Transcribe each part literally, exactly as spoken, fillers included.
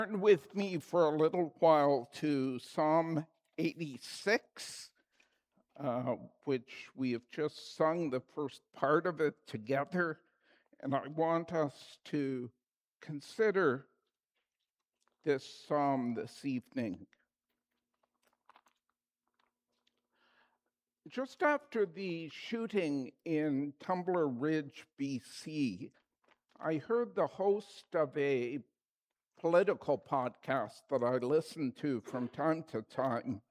Turn with me for a little while to Psalm eighty-six, uh, which we have just sung the first part of it together. And I want us to consider this psalm this evening. Just after the shooting in Tumbler Ridge, B C, I heard the host of a political podcast that I listen to from time to time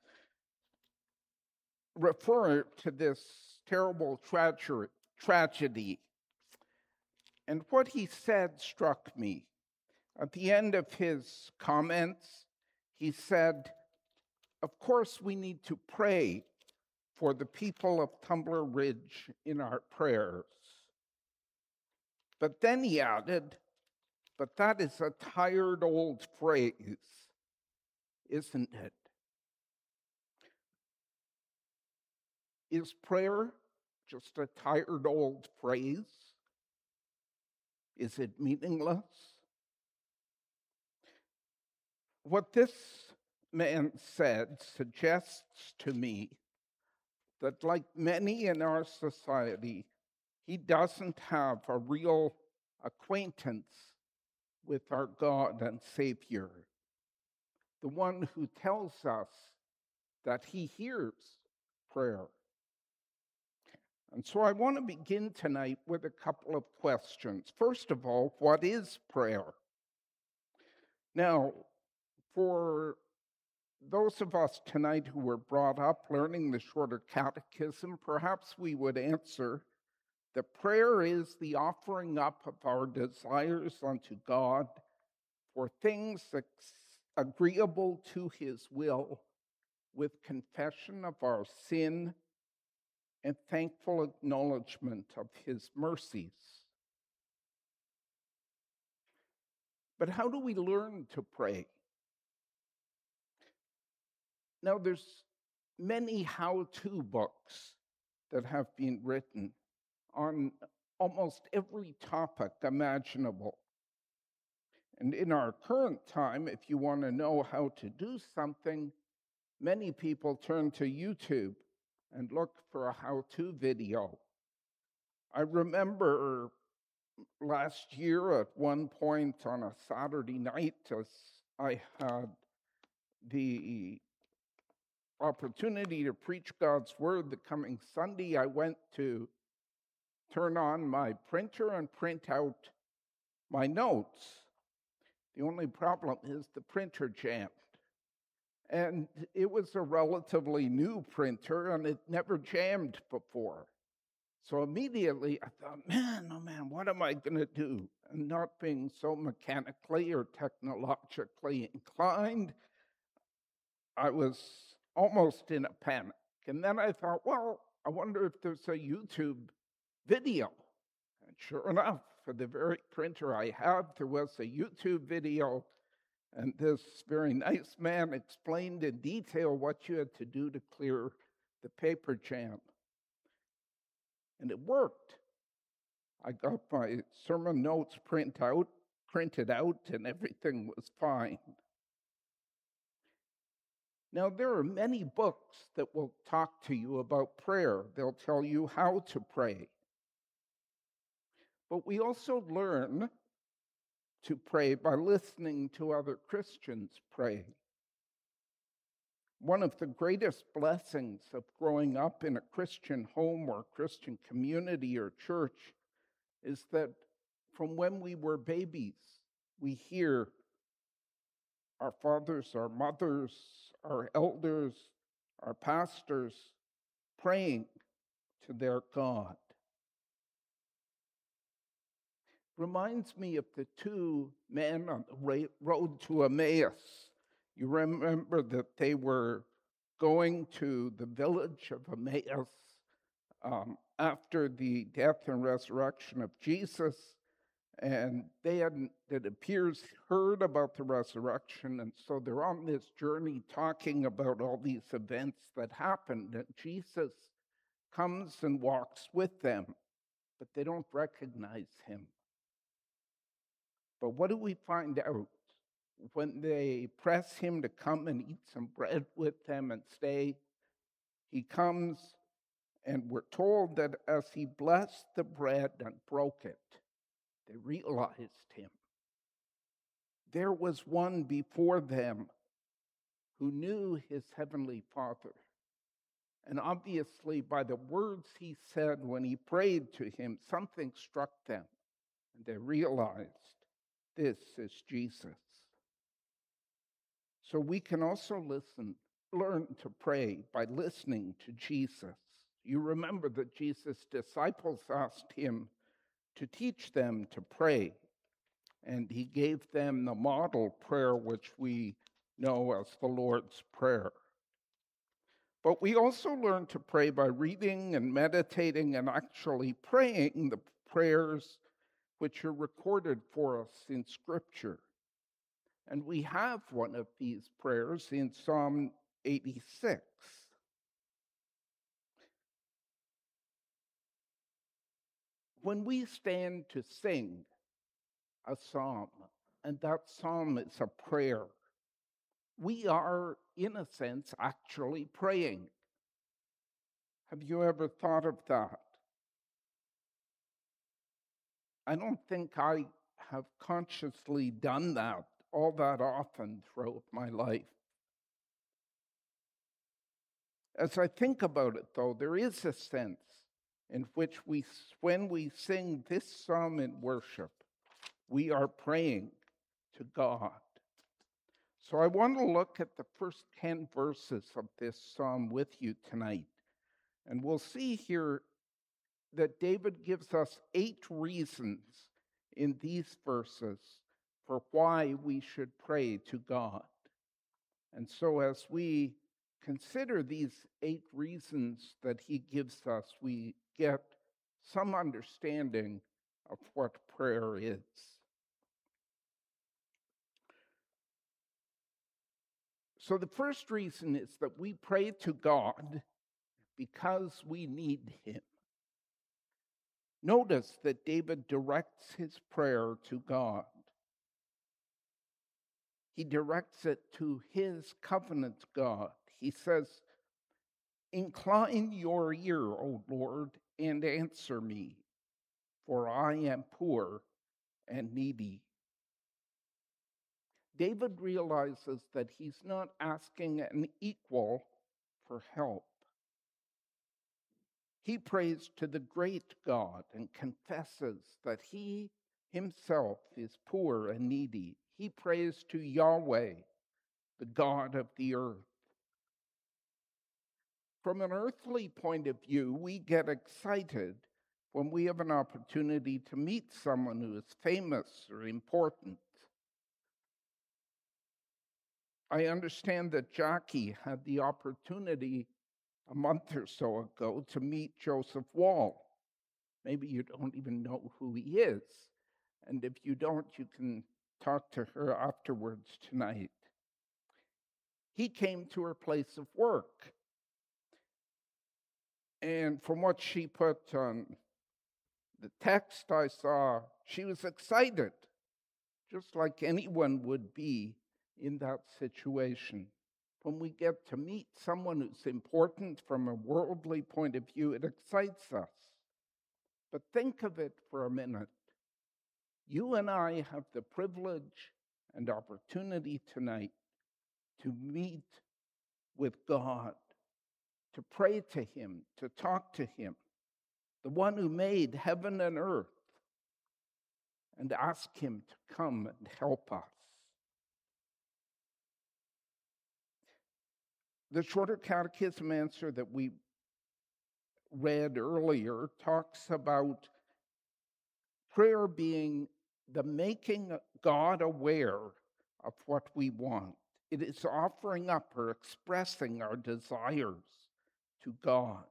refer to this terrible trage- tragedy. And what he said struck me. At the end of his comments, he said, of course, we need to pray for the people of Tumbler Ridge in our prayers. But then he added, but that is a tired old phrase, isn't it? Is prayer just a tired old phrase? Is it meaningless? What this man said suggests to me that, like many in our society, he doesn't have a real acquaintance with our God and Savior, the one who tells us that he hears prayer. And so I want to begin tonight with a couple of questions. First of all, what is prayer? Now, for those of us tonight who were brought up learning the shorter catechism, perhaps we would answer that prayer is the offering up of our desires unto God for things ex- agreeable to his will, with confession of our sin and thankful acknowledgement of his mercies. But how do we learn to pray? Now, there's many how-to books that have been written on almost every topic imaginable. And in our current time, if you want to know how to do something, many people turn to YouTube and look for a how-to video. I remember last year at one point on a Saturday night, as I had the opportunity to preach God's word the coming Sunday, I went to turn on my printer and print out my notes. The only problem is the printer jammed. And it was a relatively new printer, and it never jammed before. So immediately I thought, man, oh man, what am I going to do? And not being so mechanically or technologically inclined, I was almost in a panic. And then I thought, well, I wonder if there's a YouTube video. And sure enough, for the very printer I have, there was a YouTube video. And this very nice man explained in detail what you had to do to clear the paper jam. And it worked. I got my sermon notes print out, printed out, and everything was fine. Now, there are many books that will talk to you about prayer. They'll tell you how to pray. But we also learn to pray by listening to other Christians pray. One of the greatest blessings of growing up in a Christian home or Christian community or church is that from when we were babies, we hear our fathers, our mothers, our elders, our pastors praying to their God. Reminds me of the two men on the road to Emmaus. You remember that they were going to the village of Emmaus um, after the death and resurrection of Jesus, and they hadn't, it appears, heard about the resurrection, and so they're on this journey talking about all these events that happened, and Jesus comes and walks with them, but they don't recognize him. But what do we find out? when they press him to come and eat some bread with them and stay, he comes, and we're told that as he blessed the bread and broke it, they realized him. There was one before them who knew his heavenly Father. And obviously, by the words he said when he prayed to him, something struck them, and they realized this is Jesus. So we can also listen, learn to pray by listening to Jesus. You remember that Jesus' disciples asked him to teach them to pray, and he gave them the model prayer, which we know as the Lord's Prayer. But we also learn to pray by reading and meditating and actually praying the prayers which are recorded for us in Scripture. And we have one of these prayers in Psalm eighty-six. When we stand to sing a psalm, and that psalm is a prayer, we are, in a sense, actually praying. Have you ever thought of that? I don't think I have consciously done that all that often throughout my life. As I think about it, though, there is a sense in which we, when we sing this psalm in worship, we are praying to God. So I want to look at the first ten verses of this psalm with you tonight. And we'll see here that David gives us eight reasons in these verses for why we should pray to God. And so as we consider these eight reasons that he gives us, we get some understanding of what prayer is. So the first reason is that we pray to God because we need him. Notice that David directs his prayer to God. He directs it to his covenant God. He says, "Incline your ear, O Lord, and answer me, for I am poor and needy." David realizes that he's not asking an equal for help. He prays to the great God and confesses that he himself is poor and needy. He prays to Yahweh, the God of the earth. From an earthly point of view, we get excited when we have an opportunity to meet someone who is famous or important. I understand that Jackie had the opportunity a month or so ago to meet Joseph Wall. Maybe you don't even know who he is. And if you don't, you can talk to her afterwards tonight. He came to her place of work. And from what she put on the text I saw, she was excited, just like anyone would be in that situation. When we get to meet someone who's important from a worldly point of view, it excites us. But think of it for a minute. You and I have the privilege and opportunity tonight to meet with God, to pray to him, to talk to him, the one who made heaven and earth, and ask him to come and help us. The Shorter Catechism answer that we read earlier talks about prayer being the making God aware of what we want. It is offering up or expressing our desires to God.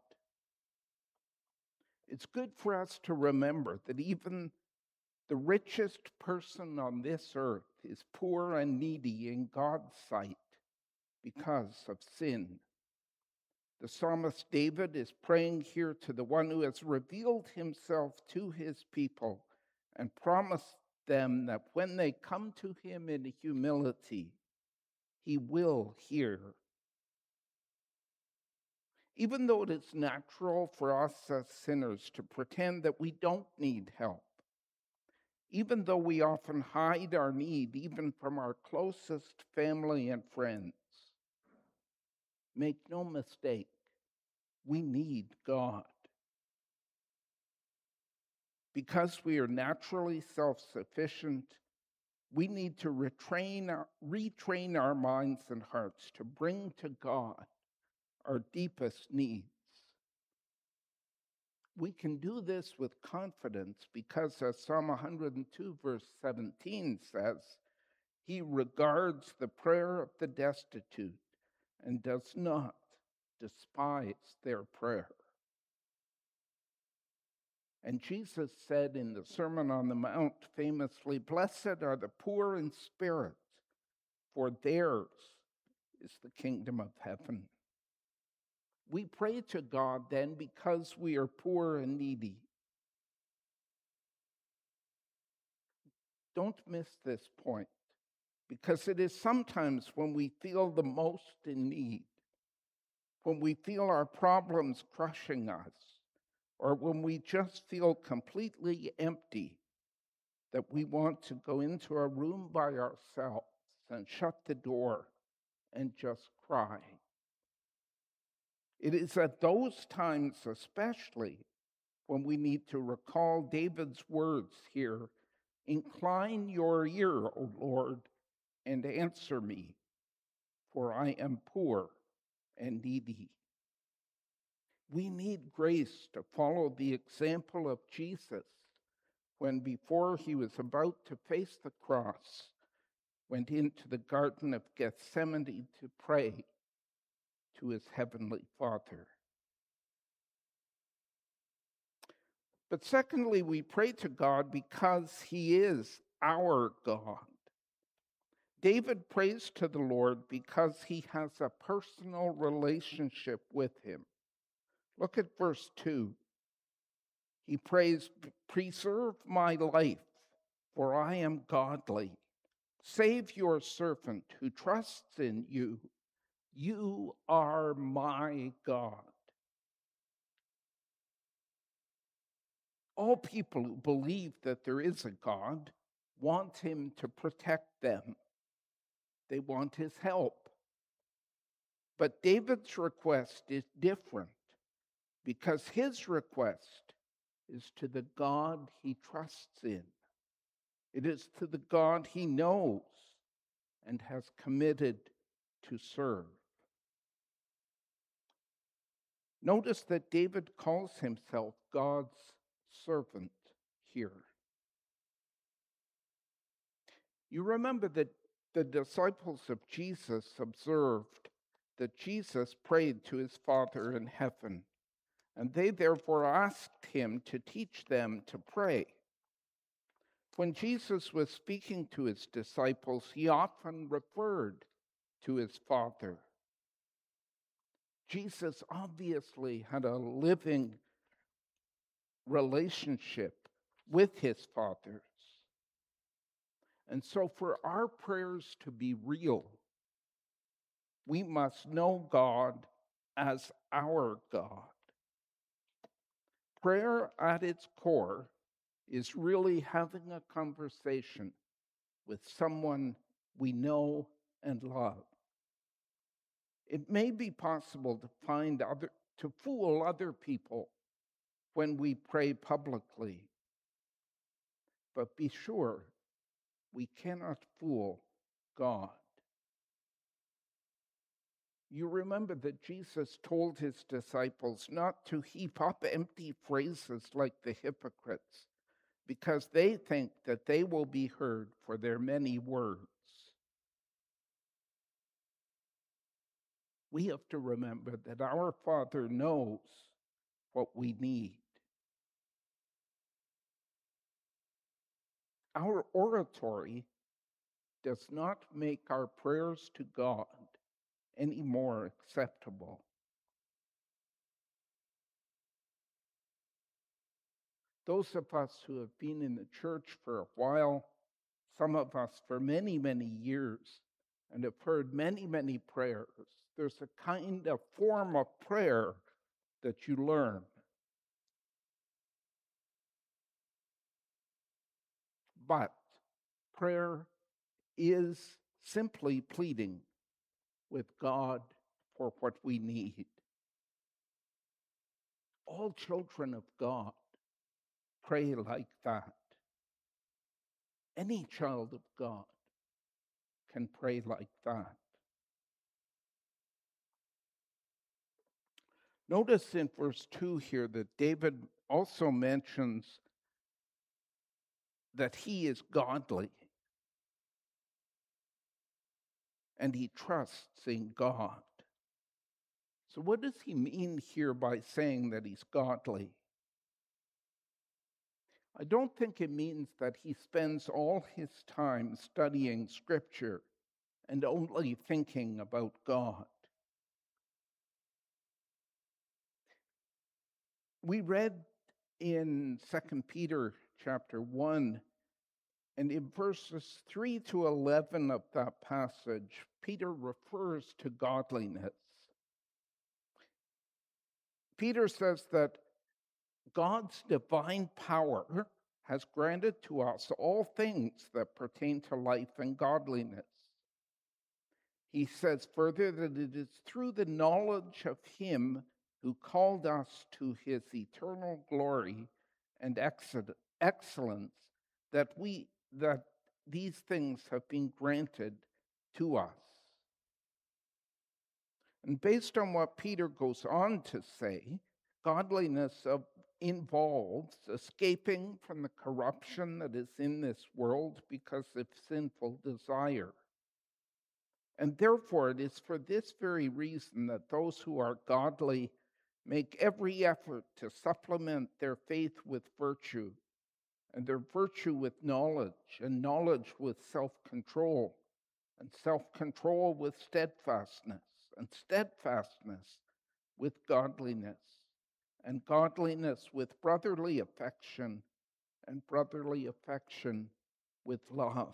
It's good for us to remember that even the richest person on this earth is poor and needy in God's sight because of sin. The psalmist David is praying here to the one who has revealed himself to his people and promised them that when they come to him in humility, he will hear. Even though it is natural for us as sinners to pretend that we don't need help, even though we often hide our need even from our closest family and friends, make no mistake, we need God. Because we are naturally self-sufficient, we need to retrain our, retrain our minds and hearts to bring to God our deepest needs. We can do this with confidence because, as Psalm one hundred two, verse seventeen says, he regards the prayer of the destitute and does not despise their prayer. And Jesus said in the Sermon on the Mount famously, "Blessed are the poor in spirit, for theirs is the kingdom of heaven." We pray to God then because we are poor and needy. Don't miss this point, because it is sometimes when we feel the most in need, when we feel our problems crushing us, or when we just feel completely empty, that we want to go into a room by ourselves and shut the door and just cry. It is at those times especially when we need to recall David's words here, "Incline your ear, O Lord, and answer me, for I am poor and needy." We need grace to follow the example of Jesus when, before he was about to face the cross, went into the Garden of Gethsemane to pray to his heavenly Father. But secondly, we pray to God because he is our God. David prays to the Lord because he has a personal relationship with him. Look at verse two. He prays, "Preserve my life, for I am godly. Save your servant who trusts in you. You are my God." All people who believe that there is a God want him to protect them. They want his help. But David's request is different because his request is to the God he trusts in. It is to the God he knows and has committed to serve. Notice that David calls himself God's servant here. You remember that the disciples of Jesus observed that Jesus prayed to his Father in heaven, and they therefore asked him to teach them to pray. When Jesus was speaking to his disciples, he often referred to his Father. Jesus obviously had a living relationship with his Father. And so for our prayers to be real, we must know God as our God. Prayer at its core is really having a conversation with someone we know and love. It may be possible to find other, to fool other people when we pray publicly, but be sure we cannot fool God. You remember that Jesus told his disciples not to heap up empty phrases like the hypocrites, because they think that they will be heard for their many words. We have to remember that our Father knows what we need. Our oratory does not make our prayers to God any more acceptable. Those of us who have been in the church for a while some of us for many, many years and have heard many, many prayers, there's a kind of form of prayer that you learn. But prayer is simply pleading with God for what we need. All children of God pray like that. Any child of God can pray like that. Notice in verse two here that David also mentions that he is godly and he trusts in God. So what does he mean here by saying that he's godly? I don't think it means that he spends all his time studying Scripture and only thinking about God. We read in Second Peter chapter one, and in verses three to eleven of that passage, Peter refers to godliness. Peter says that God's divine power has granted to us all things that pertain to life and godliness. He says further that it is through the knowledge of him who called us to his eternal glory and excellence that we that these things have been granted to us. And based on what Peter goes on to say, godliness of, involves escaping from the corruption that is in this world because of sinful desire. And therefore, it is for this very reason that those who are godly make every effort to supplement their faith with virtue, and their virtue with knowledge, and knowledge with self-control, and self-control with steadfastness, and steadfastness with godliness, and godliness with brotherly affection, and brotherly affection with love.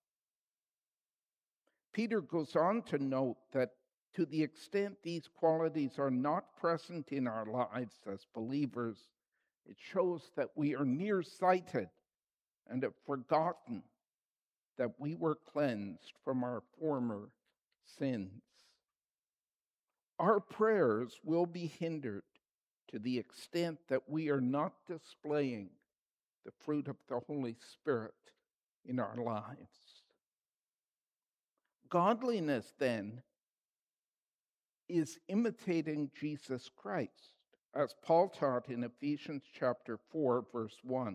Peter goes on to note that to the extent these qualities are not present in our lives as believers, it shows that we are nearsighted and have forgotten that we were cleansed from our former sins. Our prayers will be hindered to the extent that we are not displaying the fruit of the Holy Spirit in our lives. Godliness, then, is imitating Jesus Christ, as Paul taught in Ephesians chapter four, verse one.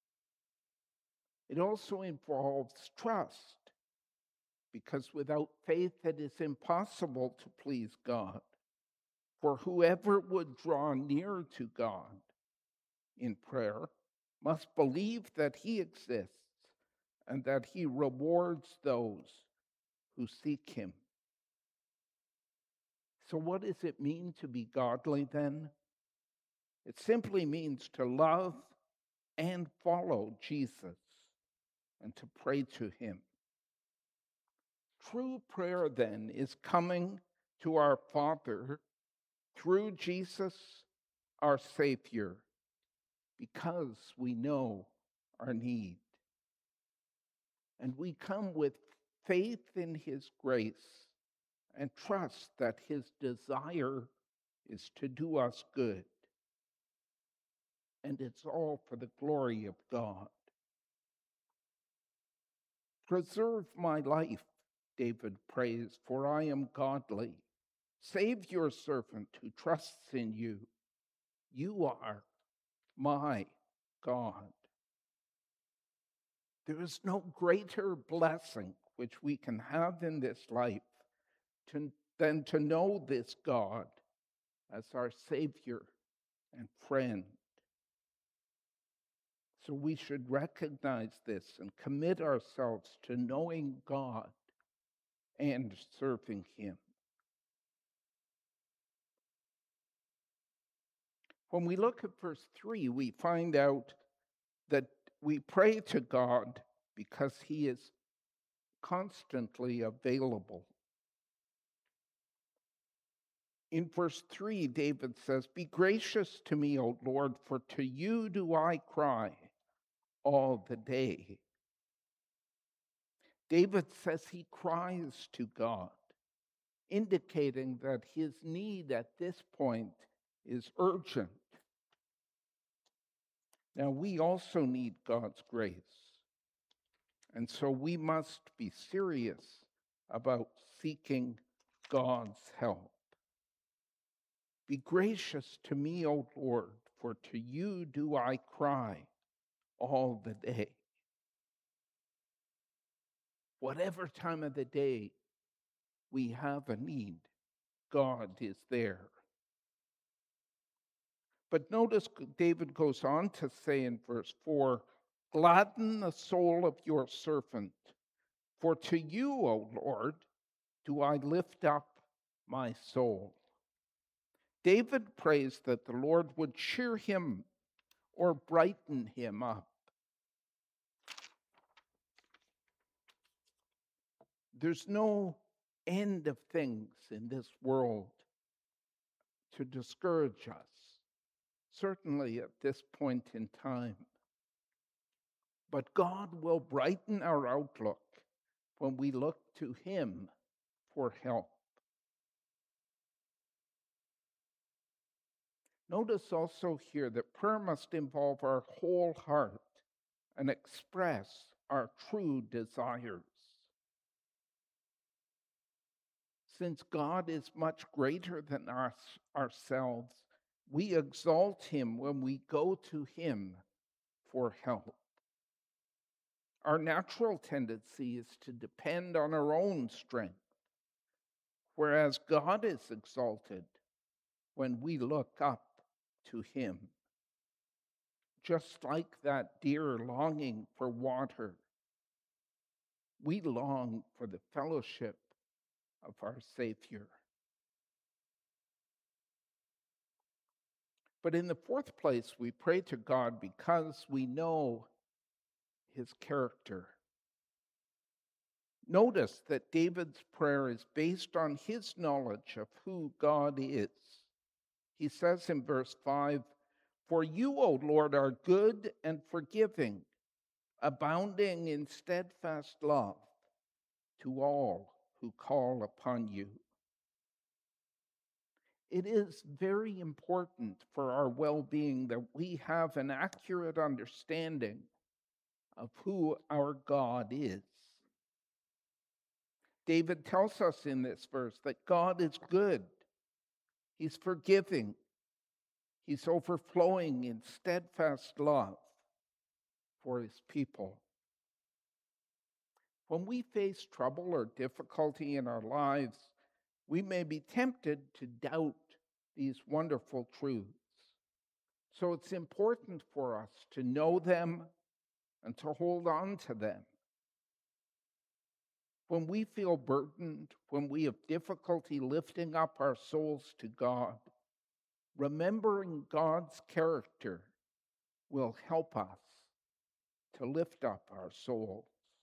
It also involves trust, because without faith it is impossible to please God. For whoever would draw near to God in prayer must believe that he exists and that he rewards those who seek him. So what does it mean to be godly then? It simply means to love and follow Jesus and to pray to him. True prayer then is coming to our Father through Jesus, our Savior, because we know our need. And we come with faith in his grace and trust that his desire is to do us good. And it's all for the glory of God. Preserve my life, David prays, for I am godly. Save your servant who trusts in you. You are my God. There is no greater blessing which we can have in this life to, than to know this God as our Savior and friend. So we should recognize this and commit ourselves to knowing God and serving him. When we look at verse three, we find out that we pray to God because he is constantly available. In verse three, David says, "Be gracious to me, O Lord, for to you do I cry all the day." David says he cries to God, indicating that his need at this point is urgent. Now, we also need God's grace, and so we must be serious about seeking God's help. Be gracious to me, O Lord, for to you do I cry all the day. Whatever time of the day we have a need, God is there. But notice David goes on to say in verse four, "Gladden the soul of your servant, for to you, O Lord, do I lift up my soul." David prays that the Lord would cheer him or brighten him up. There's no end of things in this world to discourage us, certainly at this point in time. But God will brighten our outlook when we look to him for help. Notice also here that prayer must involve our whole heart and express our true desires. Since God is much greater than us ourselves, we exalt him when we go to him for help. Our natural tendency is to depend on our own strength, whereas God is exalted when we look up to him. Just like that deer longing for water, we long for the fellowship of our Savior. But in the fourth place, we pray to God because we know his character. Notice that David's prayer is based on his knowledge of who God is. He says in verse five, "For you, O Lord, are good and forgiving, abounding in steadfast love to all who call upon you." It is very important for our well-being that we have an accurate understanding of who our God is. David tells us in this verse that God is good. He's forgiving. He's overflowing in steadfast love for his people. When we face trouble or difficulty in our lives, we may be tempted to doubt these wonderful truths. So it's important for us to know them and to hold on to them. When we feel burdened, when we have difficulty lifting up our souls to God, remembering God's character will help us to lift up our souls.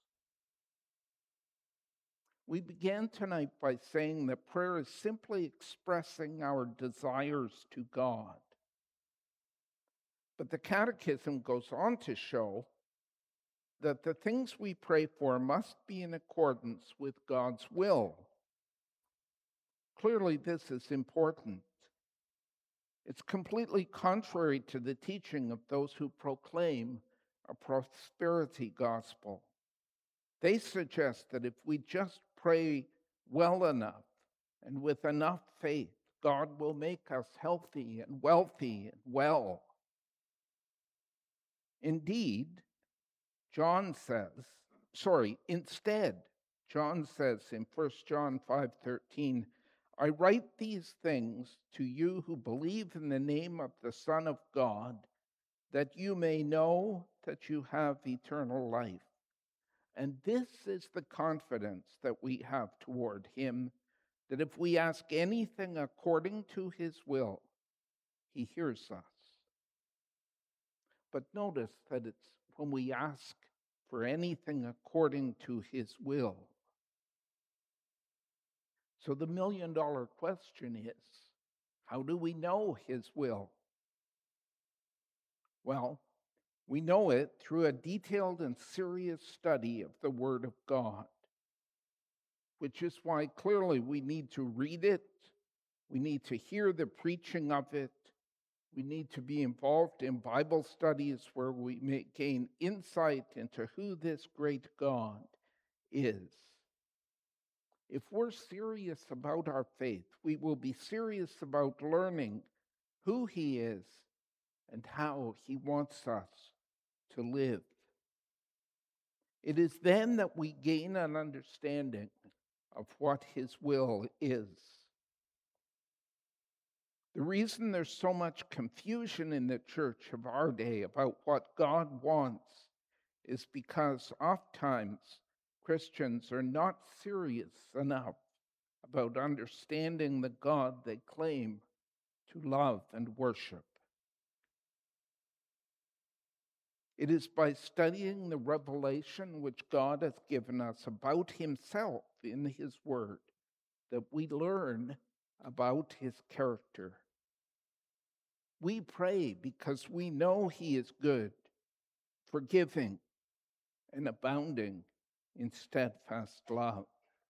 We began tonight by saying that prayer is simply expressing our desires to God. But the Catechism goes on to show that the things we pray for must be in accordance with God's will. Clearly, this is important. It's completely contrary to the teaching of those who proclaim a prosperity gospel. They suggest that if we just pray well enough and with enough faith, God will make us healthy and wealthy and well. Indeed, John says, sorry, instead, John says in First John five thirteen, "I write these things to you who believe in the name of the Son of God, that you may know that you have eternal life. And this is the confidence that we have toward him, that if we ask anything according to his will, he hears us." But notice that it's when we ask for anything according to his will. So the million dollar question is, how do we know his will? Well, we know it through a detailed and serious study of the Word of God, which is why clearly we need to read it, we need to hear the preaching of it, we need to be involved in Bible studies where we may gain insight into who this great God is. If we're serious about our faith, we will be serious about learning who he is and how he wants us to live. It is then that we gain an understanding of what his will is. The reason there's so much confusion in the church of our day about what God wants is because oftentimes Christians are not serious enough about understanding the God they claim to love and worship. It is by studying the revelation which God has given us about himself in his word that we learn about his character. We pray because we know he is good, forgiving, and abounding in steadfast love.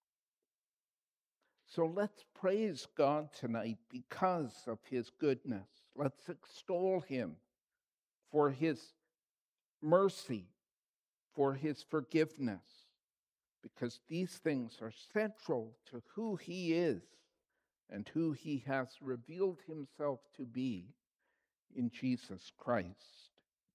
So let's praise God tonight because of his goodness. Let's extol him for his mercy, for his forgiveness, because these things are central to who he is and who he has revealed himself to be in Jesus Christ.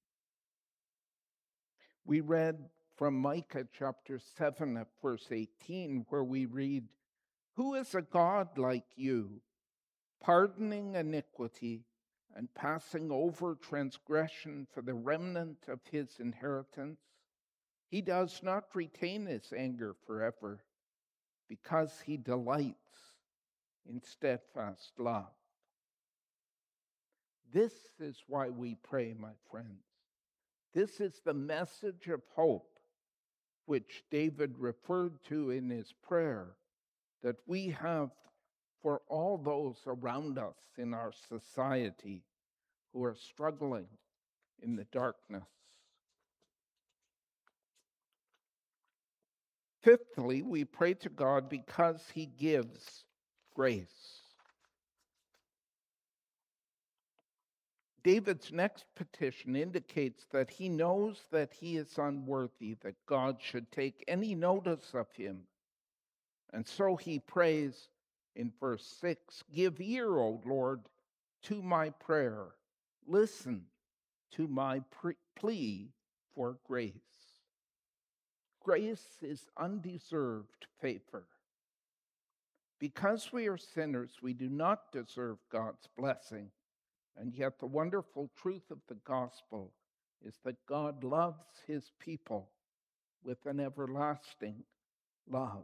We read from Micah chapter seven at verse eighteen, where we read, "Who is a God like you, pardoning iniquity and passing over transgression for the remnant of his inheritance? He does not retain his anger forever, because he delights in steadfast love." This is why we pray, my friends. This is the message of hope which David referred to in his prayer that we have for all those around us in our society who are struggling in the darkness. Fifthly, we pray to God because he gives grace. David's next petition indicates that he knows that he is unworthy, that God should take any notice of him. And so he prays in verse six, "Give ear, O Lord, to my prayer. Listen to my pre- plea for grace." Grace is undeserved favor. Because we are sinners, we do not deserve God's blessing. And yet the wonderful truth of the gospel is that God loves his people with an everlasting love.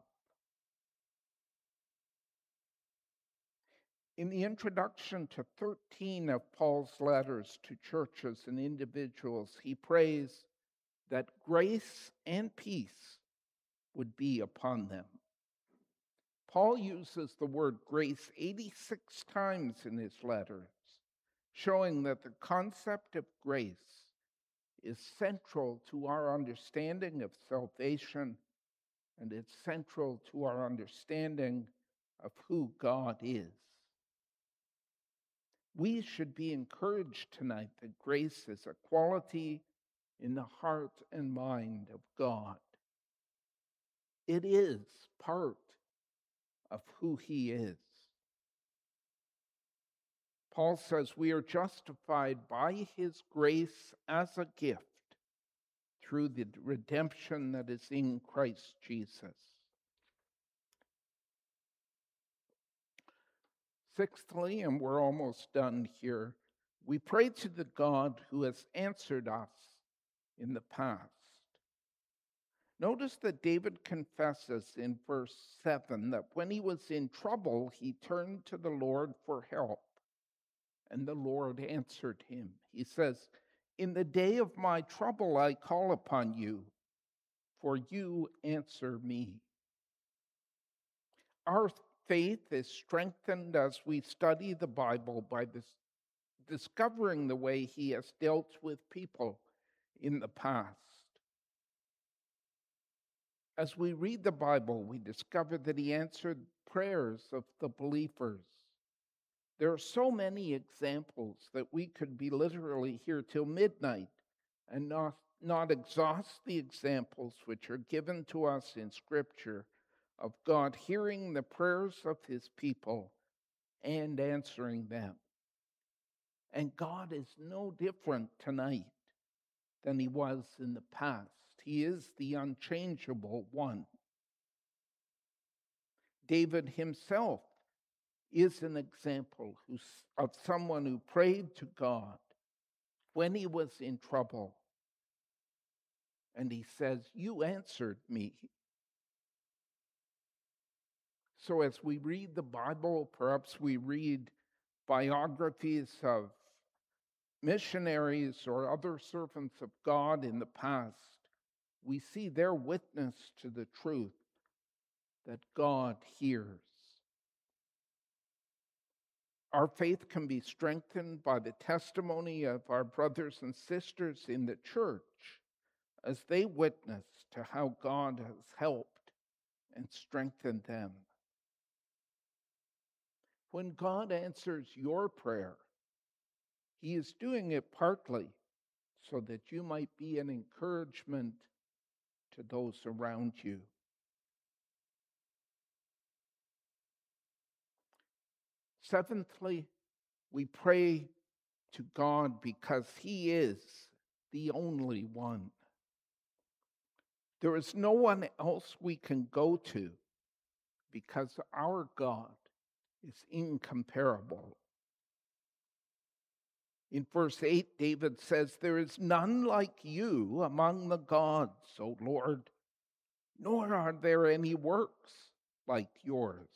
In the introduction to thirteen of Paul's letters to churches and individuals, he prays that grace and peace would be upon them. Paul uses the word grace eighty-six times in his letters, showing that the concept of grace is central to our understanding of salvation, and it's central to our understanding of who God is. We should be encouraged tonight that grace is a quality in the heart and mind of God. It is part of who he is. Paul says we are justified by his grace as a gift through the redemption that is in Christ Jesus. Sixthly, and we're almost done here, we pray to the God who has answered us in the past. Notice that David confesses in verse seven that when he was in trouble, he turned to the Lord for help, and the Lord answered him. He says, "In the day of my trouble I call upon you. for you answer me. Our faith is strengthened as we study the Bible by this, discovering the way he has dealt with people in the past. As we read the Bible, we discover that he answered prayers of the believers. There are so many examples that we could be literally here till midnight and not, not exhaust the examples which are given to us in Scripture of God hearing the prayers of his people and answering them. And God is no different tonight than he was in the past. He is the unchangeable one. David himself is an example who's, of someone who prayed to God when he was in trouble. And he says, you answered me. So as we read the Bible, perhaps we read biographies of missionaries or other servants of God in the past, we see their witness to the truth that God hears. Our faith can be strengthened by the testimony of our brothers and sisters in the church as they witness to how God has helped and strengthened them. When God answers your prayer, he is doing it partly so that you might be an encouragement to those around you. Seventhly, we pray to God because he is the only one. There is no one else we can go to because our God is incomparable. In verse eight, David says, there is none like you among the gods, O Lord, nor are there any works like yours.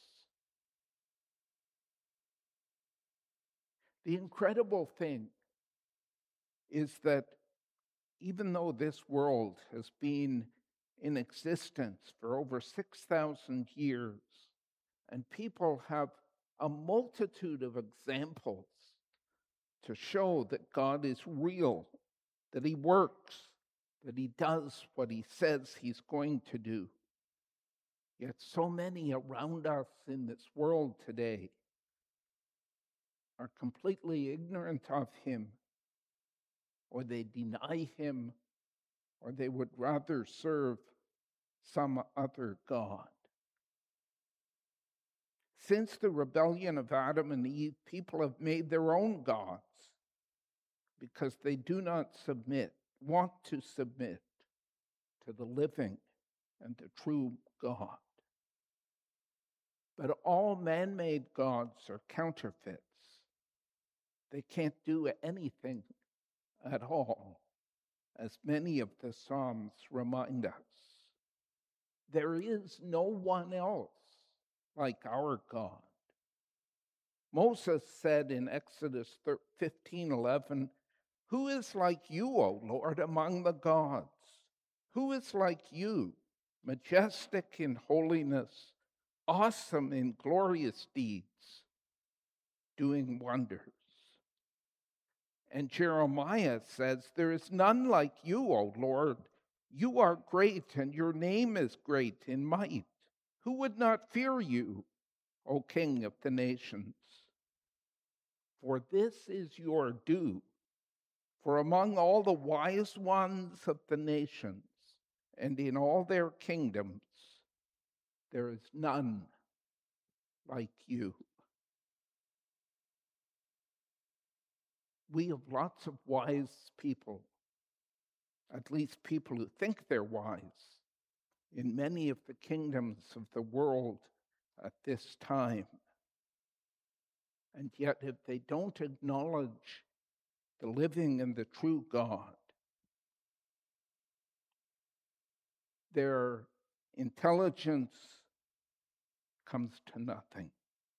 The incredible thing is that even though this world has been in existence for over six thousand years, and people have a multitude of examples to show that God is real, that he works, that he does what he says he's going to do. Yet so many around us in this world today are completely ignorant of him, or they deny him, or they would rather serve some other god. Since the rebellion of Adam and Eve, people have made their own gods because they do not submit, want to submit to the living and the true God. But all man-made gods are counterfeits. They can't do anything at all, as many of the Psalms remind us. There is no one else like our God. Moses said in Exodus fifteen eleven, who is like you, O Lord, among the gods? Who is like you, majestic in holiness, awesome in glorious deeds, doing wonders? And Jeremiah says, there is none like you, O Lord. You are great, and your name is great in might. Who would not fear you, O King of the nations? For this is your due. For among all the wise ones of the nations, and in all their kingdoms, there is none like you. We have lots of wise people, at least people who think they're wise, in many of the kingdoms of the world at this time. And yet, if they don't acknowledge the living and the true God, their intelligence comes to nothing.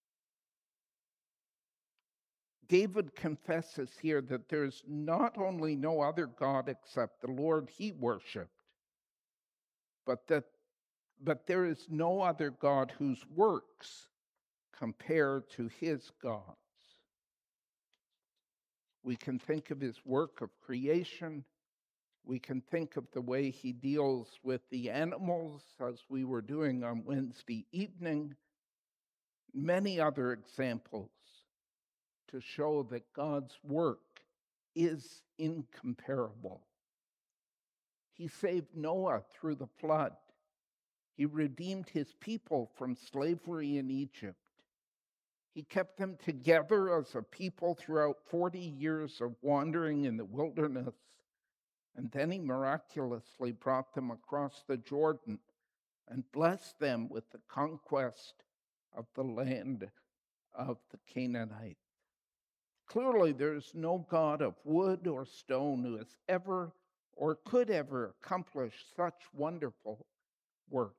David confesses here that there's not only no other God except the Lord he worshiped, but that but there is no other God whose works compare to his God's. We can think of his work of creation. We can think of the way he deals with the animals, as we were doing on Wednesday evening. Many other examples to show that God's work is incomparable. He saved Noah through the flood. He redeemed his people from slavery in Egypt. He kept them together as a people throughout forty years of wandering in the wilderness. And then he miraculously brought them across the Jordan and blessed them with the conquest of the land of the Canaanites. Clearly, there is no God of wood or stone who has ever or could ever accomplish such wonderful works.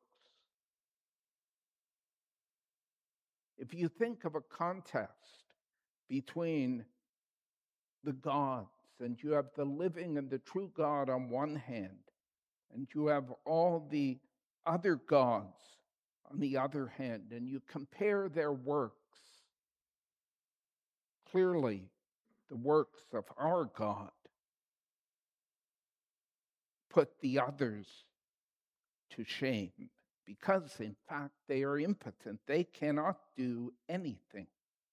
If you think of a contest between the gods, and you have the living and the true God on one hand, and you have all the other gods on the other hand, and you compare their works, clearly the works of our God put the others to shame, because in fact they are impotent. They cannot do anything.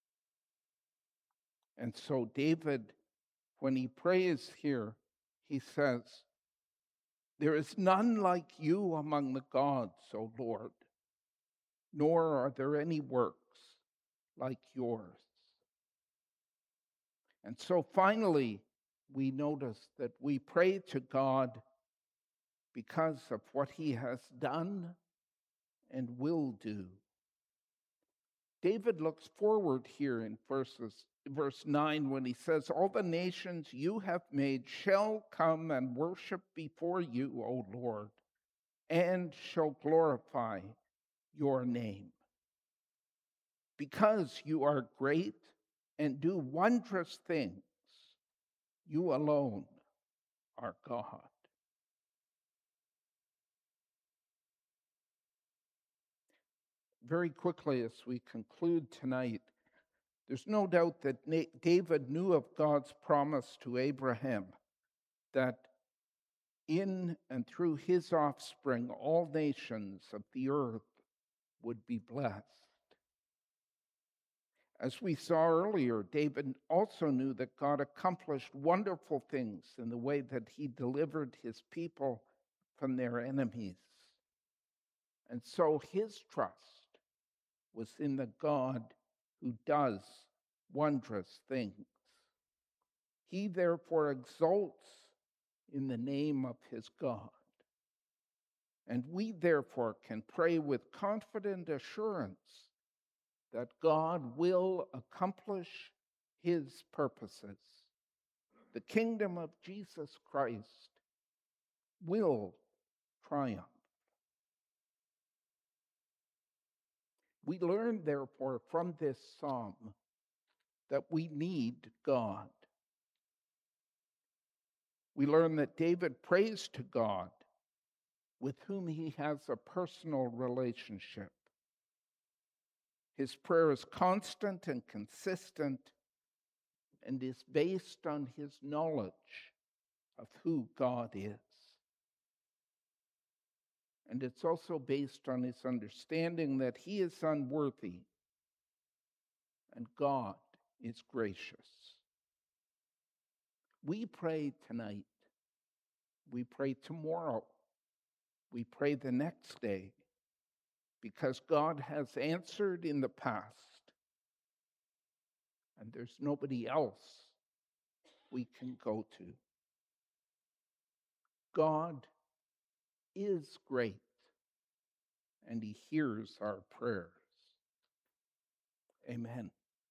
And so David, when he prays here, he says, "There is none like you among the gods, O Lord, nor are there any works like yours." And so finally, we notice that we pray to God because of what he has done and will do. David looks forward here in verses, verse nine when he says, "All the nations you have made shall come and worship before you, O Lord, and shall glorify your name. Because you are great and do wondrous things, you alone are God." Very quickly, as we conclude tonight, there's no doubt that David knew of God's promise to Abraham that in and through his offspring, all nations of the earth would be blessed. As we saw earlier, David also knew that God accomplished wonderful things in the way that he delivered his people from their enemies. And so his trust was in the God who does wondrous things. He therefore exults in the name of his God. And we therefore can pray with confident assurance that God will accomplish his purposes. The kingdom of Jesus Christ will triumph. We learn, therefore, from this psalm that we need God. We learn that David prays to God, with whom he has a personal relationship. His prayer is constant and consistent and is based on his knowledge of who God is. And it's also based on his understanding that he is unworthy and God is gracious. We pray tonight. We pray tomorrow. We pray the next day, because God has answered in the past, and there's nobody else we can go to. God is great, and he hears our prayers. Amen.